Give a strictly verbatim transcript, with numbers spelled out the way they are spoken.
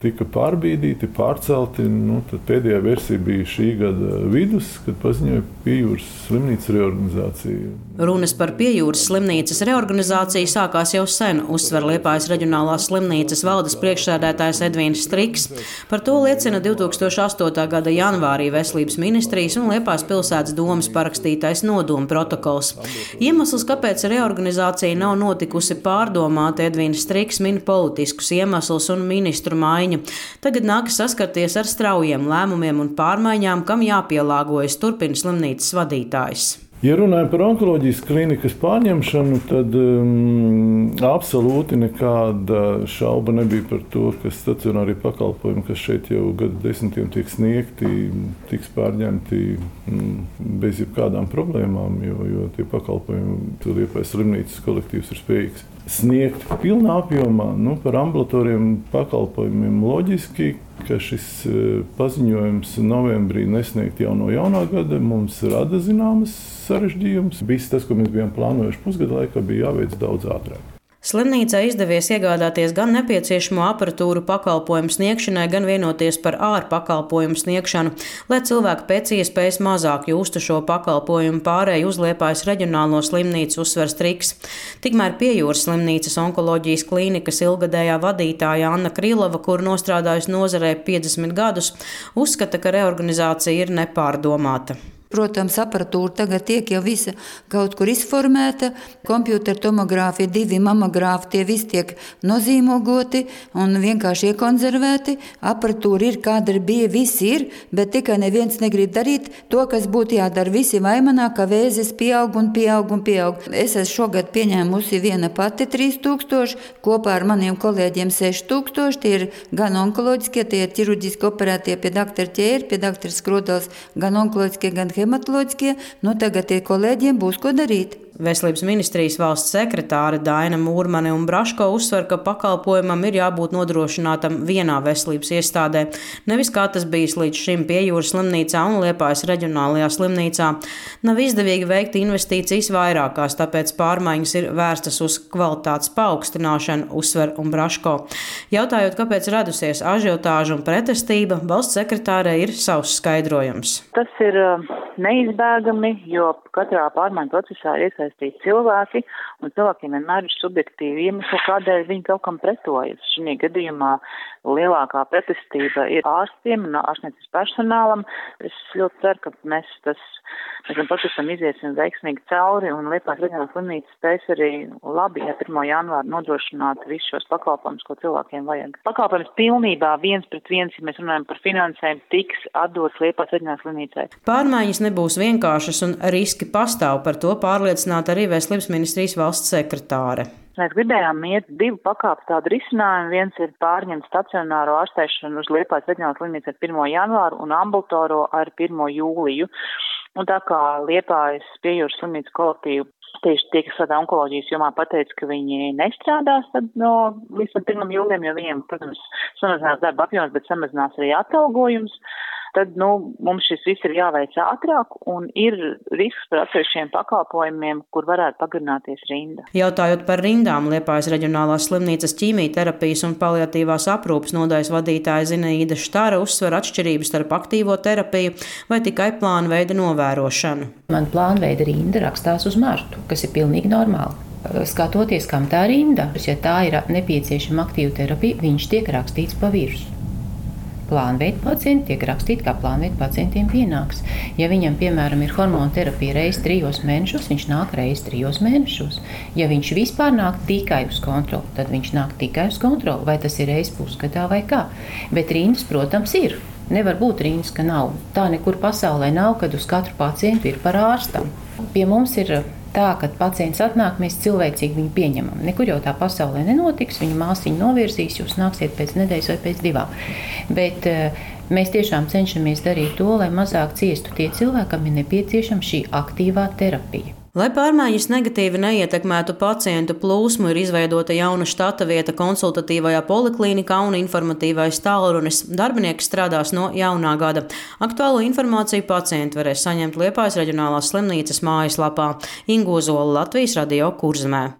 tika pārbīdīti, pārcelti. Nu, tad pēdējā versija bija šī gada vidus, kad paziņoja Piejūras slimnīcas reorganizāciju. Runas par Piejūras slimnīcas reorganizāciju sākās jau sen, uzsver Liepājas reģionālās slimnīcas valdes priekšsēdētājs Edvīns Striks. Par to liecina divtūkstoš astotā gada janvārī Veselības ministrijas un Liepājas pilsētas domes parakstītais nodomu protokols. Iemesls, kāpēc reorganizācija nav notikusi pārdomāti, Edvīns Striks min politiskus iemeslus un ministru maiņu. Tagad nākas saskarties ar straujiem lēmumiem un pārmaiņām, kam jāpielāgojas, turpina slimnīcas vadītājs. Ja runājam par onkoloģijas klīnikas pārņemšanu, tad um, absolūti nekāda šauba nebija par to, ka stacionārie pakalpojumi, kas šeit jau gadu desmitiem tiek sniegti, tiks pārņemti um, bez jebkādām problēmām, jo, jo tie pakalpojumi Liepājas slimnīcas kolektīvs ir spējīgs sniegt pilnā apjomā. Nu, par ambulatoriem pakalpojumiem loģiski, ka šis paziņojums novembrī nesniegt jau no jaunā gada mums rada zināmas sarežģījumus. Viss tas, ko mēs bijām plānojuši pusgada laikā, bija jāveic daudz ātrāk. Slimnīcai izdevies iegādāties gan nepieciešamo aparatūru pakalpojumu sniegšanai, gan vienoties par ārpakalpojumu sniegšanu, lai cilvēki pēc iespējas mazāk justu šo pakalpojumu pārēju uz Liepājas reģionālo slimnīcu, uzsver Striks. Tikmēr Piejūras slimnīcas onkoloģijas klīnikas ilgadējā vadītāja Anna Krīlova, kur nostrādājusi nozarē piecdesmit gadus, uzskata, ka reorganizācija ir nepārdomāta. Protams, aparatūra tagad tiek jau visa kaut kur izformēta, kompjūtera tomogrāfija, divi mamogrāfi, tie visi tiek nozīmogoti un vienkārši iekonservēti. Aparatūra ir, kāda bija, visi ir, bet tikai neviens negrib darīt to, kas būtu jādara. Visi vaimanā, ka vēzis pieaug un pieaug un pieaug. Es esmu šogad pieņēmusi viena pati trīs tūkstoši, kopā ar maniem kolēģiem seši tūkstoši, tie ir gan onkoloģiskie, tie ir ķirurģiski operētie pie doktora Ķēri, pie doktora Skrodals, gan onkoloģiskie, gan hematoloģiskie, nu tagad tie kolēģiem būs ko darīt. Veselības ministrijas valsts sekretāre Daina Mūrmane un Braško uzsver, ka pakalpojumam ir jābūt nodrošinātam vienā veselības iestādē, nevis kā tas bijis līdz šim Piejūras slimnīcā un Liepājas reģionālajā slimnīcā. Nav izdevīgi veikt investīcijas vairākās, tāpēc pārmaiņas ir vērstas uz kvalitātes paaugstināšanu, uzsver un Braško. Jautājot, kāpēc radusies ažiotāža un pretestība, valsts sekretārē ir savs skaidrojums. Tas ir neizbēgami, jo katrā pārmaiņu procesā ir iesaistīti cilvēki, un cilvēkiem vienmēr ir subjektīvi iemesli, kādēļ viņi kaut kam pretojas. Šī gadījumā lielākā pretestība ir ārstiem un ārstniecības personālam. Es ļoti ceru, ka mēs tas mēs tam procesam iziesim veiksmīgi cauri, un Liepājas reģionālā slimnīca spēs arī labi, ja pirmā janvāra nodrošināt visus šos pakalpojumus, ko cilvēkiem vajag. Pakalpojums pilnībā viens pret viens, ja mēs runājam par finansējumu, tiks atdots Liepājas reģionālajai slimnīcai. Pārmaiņas nebūs vienkāršas un riski pastāv, par to pārliecināta arī Veselības ministrijas valsts sekretāre. Mēs gribējām iet divu pakāpu tādu risinājumu. Viens ir pārņemt stacionāro ārstēšanu uz Liepājas reģionālās slimnīcas ar pirmo janvāru un ambulatorisko ar pirmo jūliju. Un tā kā Liepājas Piejūras slimnīcas kolektīvu tieši tie, kas strādā onkoloģijas jomā, pateica, ka viņi nestrādās tad no līdz pirmam jūlijam, jo viņiem, protams, samazinās darba apjoms, bet samazinās arī atalgojums. Tad, nu, mums šis viss ir jāveic ātrāk un ir risks par atsevišķiem pakalpojumiem, kur varētu pagarināties rinda. Jautājot par rindām, Liepājas reģionālās slimnīcas ķīmijterapijas un paliatīvās aprūpes nodaļas vadītāja Zinaīda Štara uzsver atšķirības starp aktīvo terapiju vai tikai plānveida novērošanu. Man plānveida rinda rakstās uz martu, kas ir pilnīgi normāli. Skatoties, kam tā rinda, ja tā ir nepieciešama aktīva terapija, viņš tiek rakstīts pa virsmu. Plānveida pacienti tiek rakstīti, kā plānveida pacientiem pienāks. Ja viņam, piemēram, ir hormonu terapija reiz trijos mēnešos, viņš nāk reiz trijos mēnešos. Ja viņš vispār nāk tikai uz kontroli, tad viņš nāk tikai uz kontroli, vai tas ir reiz pusgadā vai kā. Bet rindas, protams, ir. Nevar būt rindas, ka nav. Tā nekur pasaulē nav, kad uz katru pacientu ir par ārstam. Pie mums ir tā, kad pacients atnāk, mēs cilvēcīgi viņu pieņemam. Nekur jau tā pasaulē nenotiks, viņa māsiņu novirzīs, jūs nāksiet pēc nedēļas vai pēc divām. Bet mēs tiešām cenšamies darīt to, lai mazāk ciestu tie cilvēki, kam ir nepieciešama šī aktīvā terapija. Lai pārmaiņas negatīvi neietekmētu pacientu plūsmu, ir izveidota jauna štata vieta konsultatīvajā poliklinikā un informatīvais tālrunis. Darbinieki strādās no jaunā gada. Aktuālo informāciju pacienti varēs saņemt Liepājas reģionālās slimnīcas mājaslapā. Ingu Ozola, Latvijas radio Kurzemē.